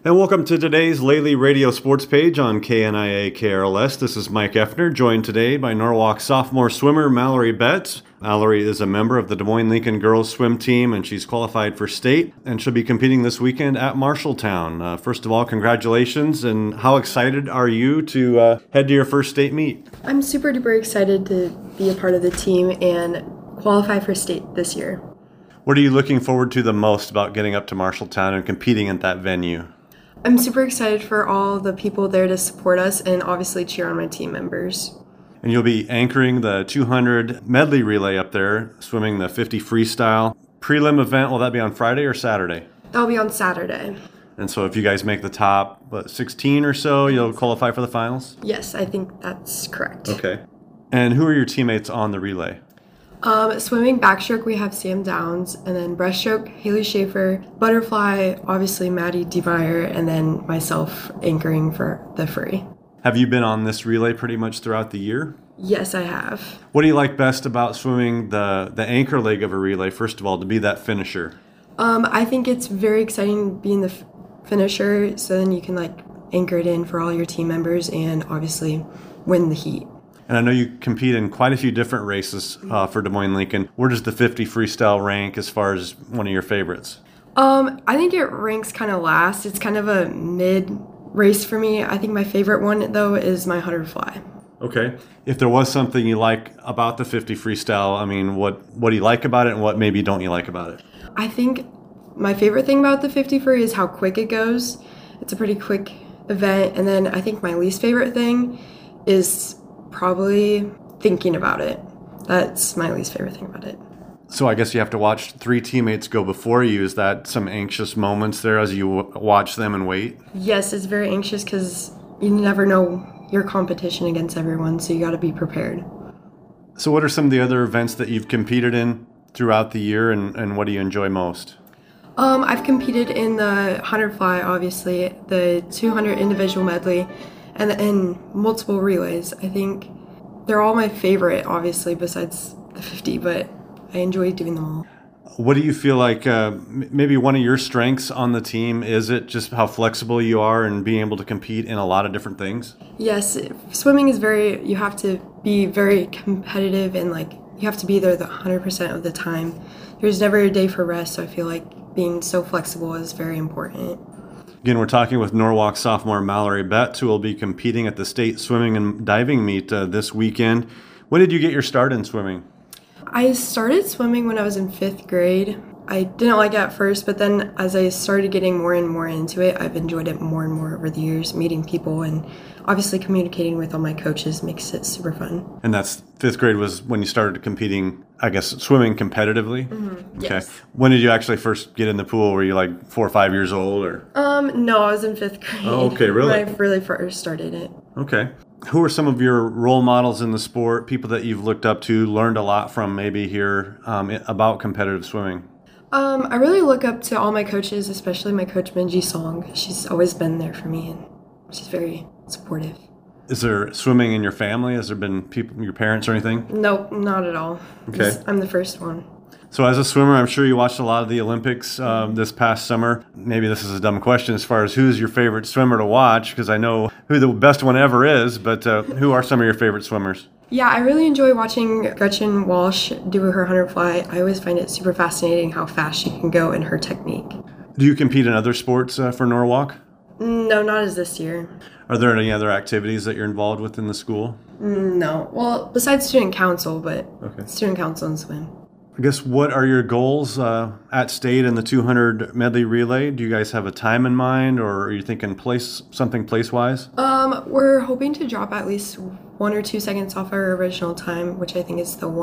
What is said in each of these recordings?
And welcome to today's Lately Radio Sports page on KNIA KRLS. This is Mike Effner, joined today by Norwalk sophomore swimmer Mallory Betts. Mallory is a member of the Des Moines Lincoln girls swim team, and she's qualified for state and she'll be competing this weekend at Marshalltown. First of all, congratulations, and how excited are you to head to your first state meet? I'm super duper excited to be a part of the team and qualify for state this year. What are you looking forward to the most about getting up to Marshalltown and competing at that venue? I'm super excited for all the people there to support us and obviously cheer on my team members. And you'll be anchoring the 200 medley relay up there, swimming the 50 freestyle. Prelim event, will that be on Friday or Saturday? That'll be on Saturday. And so if you guys make the top 16 or so, you'll qualify for the finals? Yes, I think that's correct. Okay. And who are your teammates on the relay? Swimming backstroke, we have Sam Downs, and then breaststroke, Haley Schaefer, butterfly, obviously Maddie DeVire, and then myself anchoring for the free. Have you been on this relay pretty much throughout the year? Yes, I have. What do you like best about swimming the anchor leg of a relay, first of all, to be that finisher? I think it's very exciting being the finisher, so then you can anchor it in for all your team members and obviously win the heat. And I know you compete in quite a few different races for Des Moines Lincoln. Where does the 50 freestyle rank as far as one of your favorites? I think it ranks kind of last. It's kind of a mid race for me. I think my favorite one, though, is my 100 fly. Okay. If there was something you like about the 50 freestyle, I mean, what do you like about it and what maybe don't you like about it? I think my favorite thing about the 50 free is how quick it goes. It's a pretty quick event. And then I think my least favorite thing is probably thinking about it. That's my least favorite thing about it. So I guess you have to watch three teammates go before you. Is that some anxious moments there as you watch them and wait? Yes, it's very anxious because you never know your competition against everyone, so you got to be prepared. So what are some of the other events that you've competed in throughout the year, and what do you enjoy most? I've competed in the 100 fly, obviously, the 200 individual medley, and in multiple relays. I think they're all my favorite, obviously, besides the 50, but I enjoy doing them all. What do you feel like maybe one of your strengths on the team? Is it just how flexible you are and being able to compete in a lot of different things? Yes, swimming is you have to be very competitive and you have to be there the 100% of the time. There's never a day for rest, so I feel like being so flexible is very important. Again, we're talking with Norwalk sophomore Mallory Betts, who will be competing at the state swimming and diving meet this weekend. When did you get your start in swimming? I started swimming when I was in 5th grade. I didn't like it at first, but then as I started getting more and more into it, I've enjoyed it more and more over the years, meeting people, and obviously communicating with all my coaches makes it super fun. And that's 5th grade was when you started competing, I guess, swimming competitively? Mm-hmm. Okay. Yes. When did you actually first get in the pool? Were you 4 or 5 years old? Or? No, I was in 5th grade. Oh, okay, really? When I really first started it. Okay. Who are some of your role models in the sport, people that you've looked up to, learned a lot from maybe here about competitive swimming? I really look up to all my coaches, especially my coach, Minji Song. She's always been there for me, and she's very supportive. Is there swimming in your family? Has there been people, your parents or anything? Nope, not at all. Okay. I'm the first one. So as a swimmer, I'm sure you watched a lot of the Olympics this past summer. Maybe this is a dumb question as far as who's your favorite swimmer to watch, because I know who the best one ever is, but who are some of your favorite swimmers? Yeah, I really enjoy watching Gretchen Walsh do her 100 fly. I always find it super fascinating how fast she can go and her technique. Do you compete in other sports for Norwalk? No, not as this year. Are there any other activities that you're involved with in the school? No. Well, besides student council, but Okay. student council and swim. I guess, what are your goals at state in the 200 medley relay? Do you guys have a time in mind, or are you thinking something place-wise? We're hoping to drop at least 1 or 2 seconds off our original time, which I think is the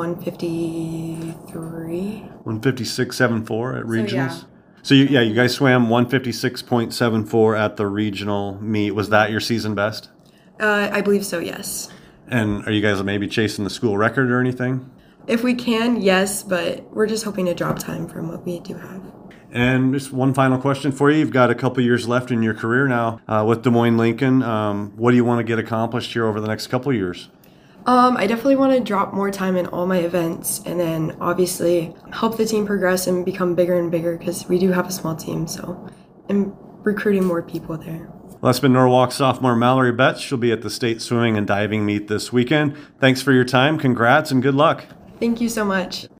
1:53. 1:56.74 at regionals? yeah. So you guys swam 1:56.74 at the regional meet. Was that your season best? I believe so, yes. And are you guys maybe chasing the school record or anything? If we can, yes, but we're just hoping to drop time from what we do have. And just one final question for you. You've got a couple years left in your career now with Des Moines Lincoln. What do you want to get accomplished here over the next couple years? I definitely want to drop more time in all my events and then obviously help the team progress and become bigger and bigger because we do have a small team. So, and recruiting more people there. Well, that's been Norwalk sophomore Mallory Betts. She'll be at the state swimming and diving meet this weekend. Thanks for your time. Congrats and good luck. Thank you so much.